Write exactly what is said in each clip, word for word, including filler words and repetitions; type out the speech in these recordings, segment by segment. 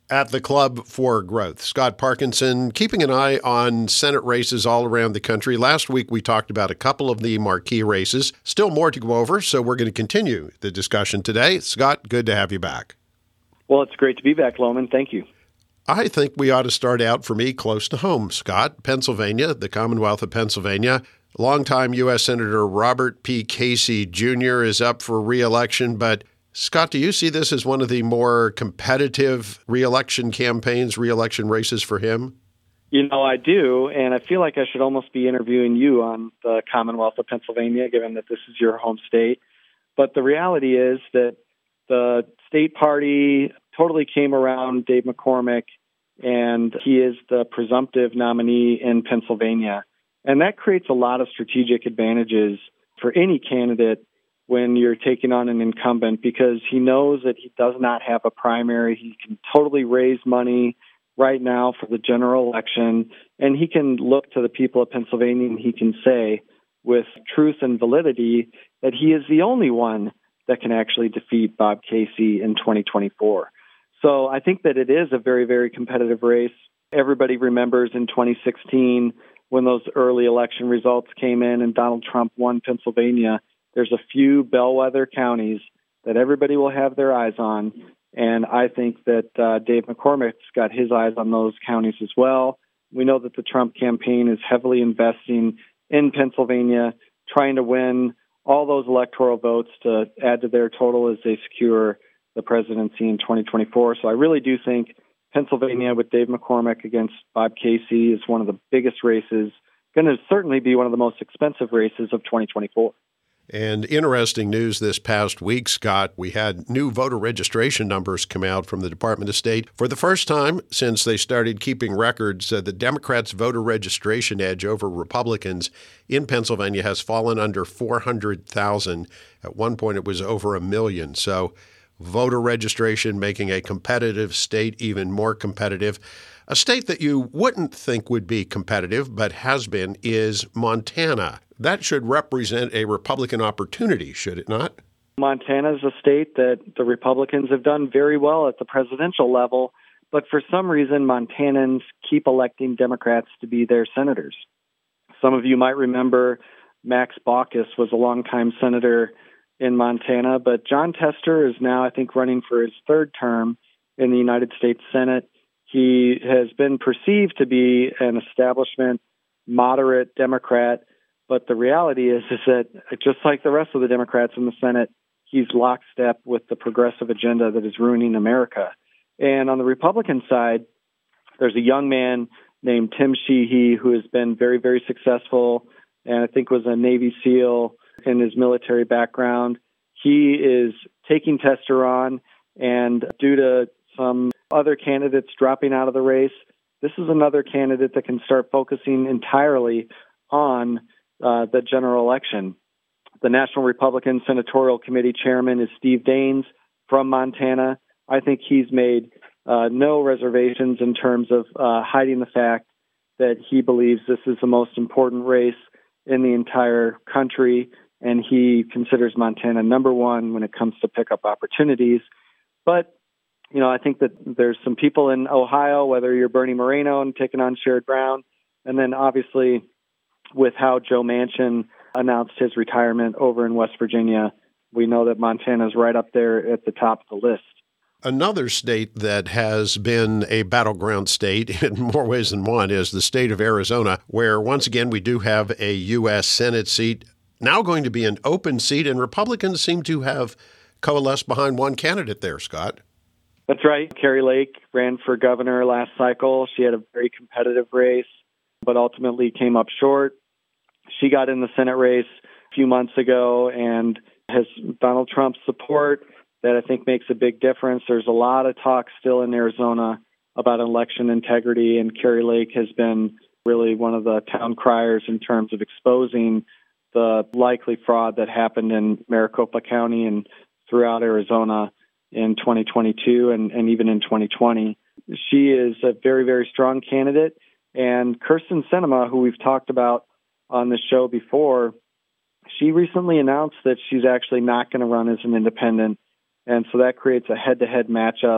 at the Club for Growth. Scott Parkinson, keeping an eye on Senate races all around the country. Last week, we talked about a couple of the marquee races. Still more to go over, so we're going to continue the discussion today. Scott, good to have you back. Well, it's great to be back, Loman. Thank you. I think we ought to start out, for me, close to home, Scott. Pennsylvania, the Commonwealth of Pennsylvania. Longtime U S. Senator Robert P. Casey Junior is up for re-election, but Scott, do you see this as one of the more competitive re-election campaigns, re-election races for him? You know, I do, and I feel like I should almost be interviewing you on the Commonwealth of Pennsylvania, given that this is your home state. But the reality is that the state party totally came around Dave McCormick, and he is the presumptive nominee in Pennsylvania. And that creates a lot of strategic advantages for any candidate when you're taking on an incumbent, because he knows that he does not have a primary. He can totally raise money right now for the general election, and he can look to the people of Pennsylvania and he can say with truth and validity that he is the only one that can actually defeat Bob Casey in twenty twenty-four. So I think that it is a very, very competitive race. Everybody remembers in twenty sixteen when those early election results came in and Donald Trump won Pennsylvania. There's a few bellwether counties that everybody will have their eyes on, and I think that uh, Dave McCormick's got his eyes on those counties as well. We know that the Trump campaign is heavily investing in Pennsylvania, trying to win all those electoral votes to add to their total as they secure the presidency in twenty twenty-four. So I really do think Pennsylvania with Dave McCormick against Bob Casey is one of the biggest races, going to certainly be one of the most expensive races of twenty twenty-four. And interesting news this past week, Scott, we had new voter registration numbers come out from the Department of State. For the first time since they started keeping records, uh, the Democrats' voter registration edge over Republicans in Pennsylvania has fallen under four hundred thousand. At one point, it was over a million. So voter registration making a competitive state even more competitive. A state that you wouldn't think would be competitive, but has been, is Montana. That should represent a Republican opportunity, should it not? Montana is a state that the Republicans have done very well at the presidential level, but for some reason, Montanans keep electing Democrats to be their senators. Some of you might remember Max Baucus was a longtime senator in Montana, but Jon Tester is now, I think, running for his third term in the United States Senate. He has been perceived to be an establishment, moderate Democrat, but the reality is, is that just like the rest of the Democrats in the Senate, he's lockstep with the progressive agenda that is ruining America. And on the Republican side, there's a young man named Tim Sheehy who has been very, very successful, and I think was a Navy SEAL in his military background. He is taking Tester on, and due to some other candidates dropping out of the race, this is another candidate that can start focusing entirely on uh, the general election. The National Republican Senatorial Committee chairman is Steve Daines from Montana. I think he's made uh, no reservations in terms of uh, hiding the fact that he believes this is the most important race in the entire country, and he considers Montana number one when it comes to pickup opportunities. But you know, I think that there's some people in Ohio, whether you're Bernie Moreno and taking on Sherrod Brown, and then obviously with how Joe Manchin announced his retirement over in West Virginia, we know that Montana's right up there at the top of the list. Another state that has been a battleground state in more ways than one is the state of Arizona, where once again we do have a U S. Senate seat, now going to be an open seat, and Republicans seem to have coalesced behind one candidate there, Scott. That's right. Kari Lake ran for governor last cycle. She had a very competitive race, but ultimately came up short. She got in the Senate race a few months ago and has Donald Trump's support that I think makes a big difference. There's a lot of talk still in Arizona about election integrity, and Kari Lake has been really one of the town criers in terms of exposing the likely fraud that happened in Maricopa County and throughout Arizona in twenty twenty-two and, and even in twenty twenty. She is a very, very strong candidate. And Kyrsten Sinema, who we've talked about on this show before, she recently announced that she's actually not going to run as an independent. And so that creates a head-to-head matchup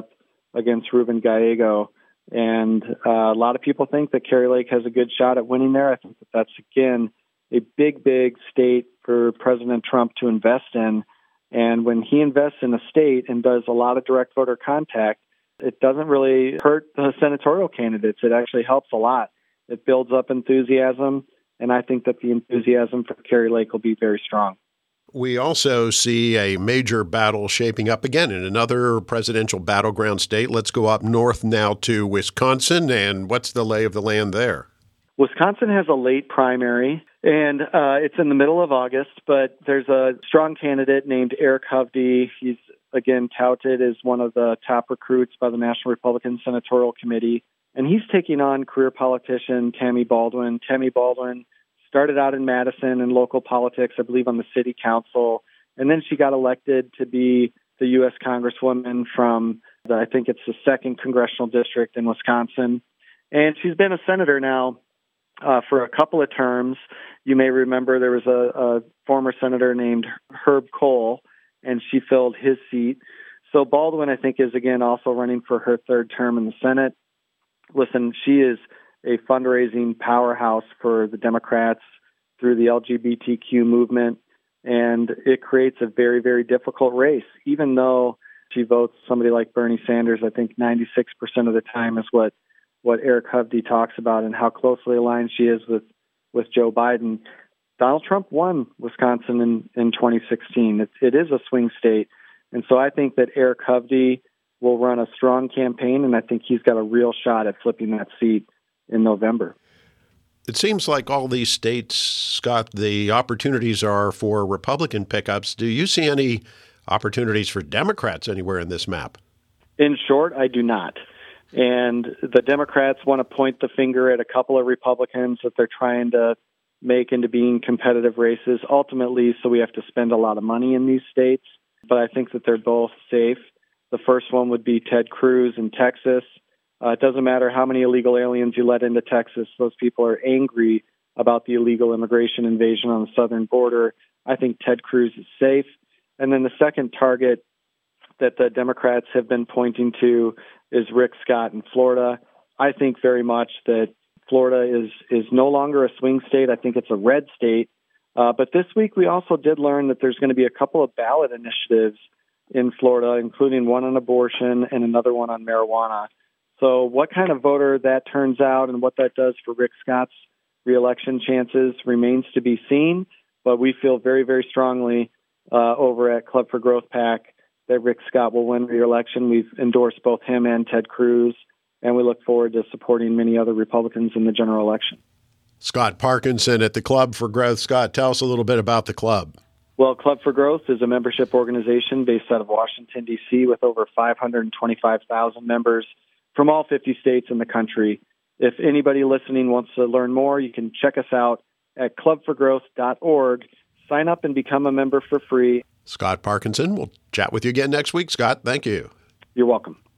against Ruben Gallego. And uh, a lot of people think that Kari Lake has a good shot at winning there. I think that that's, again, a big, big state for President Trump to invest in. And when he invests in a state and does a lot of direct voter contact, it doesn't really hurt the senatorial candidates. It actually helps a lot. It builds up enthusiasm, and I think that the enthusiasm for Kari Lake will be very strong. We also see a major battle shaping up again in another presidential battleground state. Let's go up north now to Wisconsin. And what's the lay of the land there? Wisconsin has a late primary, and uh, it's in the middle of August, but there's a strong candidate named Eric Hovde. He's, again, touted as one of the top recruits by the National Republican Senatorial Committee, and he's taking on career politician Tammy Baldwin. Tammy Baldwin started out in Madison in local politics, I believe on the city council, and then she got elected to be the U S Congresswoman from, the, I think it's the second congressional district in Wisconsin. And she's been a senator now Uh, for a couple of terms. You may remember there was a, a former senator named Herb Kohl, and she filled his seat. So Baldwin, I think, is, again, also running for her third term in the Senate. Listen, she is a fundraising powerhouse for the Democrats through the L G B T Q movement, and it creates a very, very difficult race. Even though she votes somebody like Bernie Sanders, I think ninety-six percent of the time is what what Eric Hovde talks about and how closely aligned she is with, with Joe Biden. Donald Trump won Wisconsin in, in twenty sixteen. It, it is a swing state. And so I think that Eric Hovde will run a strong campaign, and I think he's got a real shot at flipping that seat in November. It seems like all these states, Scott, the opportunities are for Republican pickups. Do you see any opportunities for Democrats anywhere in this map? In short, I do not. And the Democrats want to point the finger at a couple of Republicans that they're trying to make into being competitive races, ultimately, so we have to spend a lot of money in these states. But I think that they're both safe. The first one would be Ted Cruz in Texas. Uh, it doesn't matter how many illegal aliens you let into Texas. Those people are angry about the illegal immigration invasion on the southern border. I think Ted Cruz is safe. And then the second target that the Democrats have been pointing to is Rick Scott in Florida. I think very much that Florida is is no longer a swing state. I think it's a red state. Uh, but this week we also did learn that there's going to be a couple of ballot initiatives in Florida, including one on abortion and another one on marijuana. So what kind of voter that turns out and what that does for Rick Scott's reelection chances remains to be seen. But we feel very, very strongly uh, over at Club for Growth PAC that Rick Scott will win re-election. We've endorsed both him and Ted Cruz, and we look forward to supporting many other Republicans in the general election. Scott Parkinson at the Club for Growth. Scott, tell us a little bit about the club. Well, Club for Growth is a membership organization based out of Washington, D C, with over five hundred twenty-five thousand members from all fifty states in the country. If anybody listening wants to learn more, you can check us out at club for growth dot org. Sign up and become a member for free. Scott Parkinson. We'll chat with you again next week, Scott. Thank you. You're welcome.